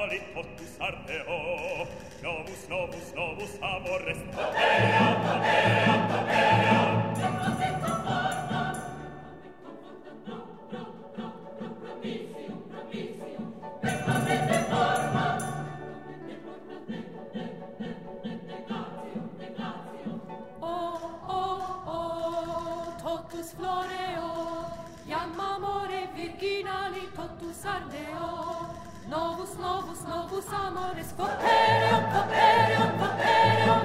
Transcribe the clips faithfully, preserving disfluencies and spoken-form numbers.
virginali totus ardeo, novus, novus, novus amores, poterio, poterio, poterio. Totus floreo, iam amore virginali totus ardeo, novus, novus, novus amores, poterio, poterio, poterio.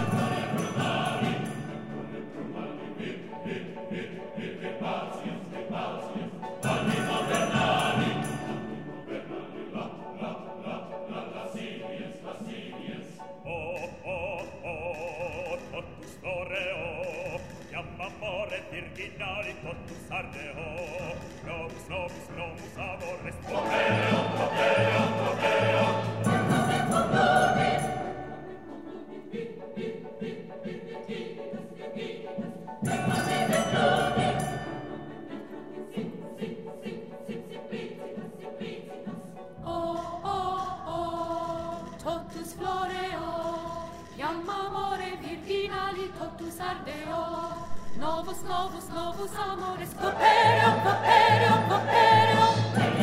Animo Bernali, animo Bernali, la, la, la, la, lasciviens, lasciviens. Oh, oh, oh, totus floreo, iam amore virginali totus ardeo, novus, novus, novus amores, poterio, poterio, poterio. Oh, oh, oh, totus floreo, iam amore virginali totus ardeo, novus, novus, novus amores, poterio, poterio, poterio.